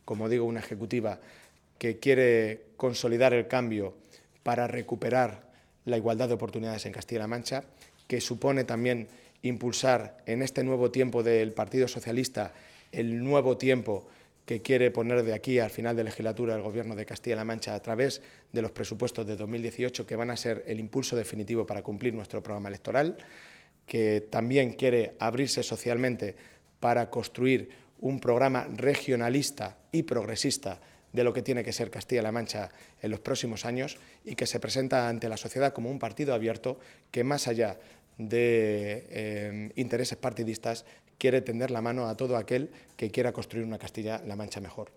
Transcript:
como digo, una ejecutiva que quiere consolidar el cambio para recuperar la igualdad de oportunidades en Castilla-La Mancha, que supone también impulsar en este nuevo tiempo del Partido Socialista el nuevo tiempo que quiere poner de aquí al final de legislatura el Gobierno de Castilla-La Mancha a través de los presupuestos de 2018, que van a ser el impulso definitivo para cumplir nuestro programa electoral, que también quiere abrirse socialmente para construir un programa regionalista y progresista de lo que tiene que ser Castilla-La Mancha en los próximos años y que se presenta ante la sociedad como un partido abierto que, más allá de intereses partidistas, quiere tender la mano a todo aquel que quiera construir una Castilla-La Mancha mejor.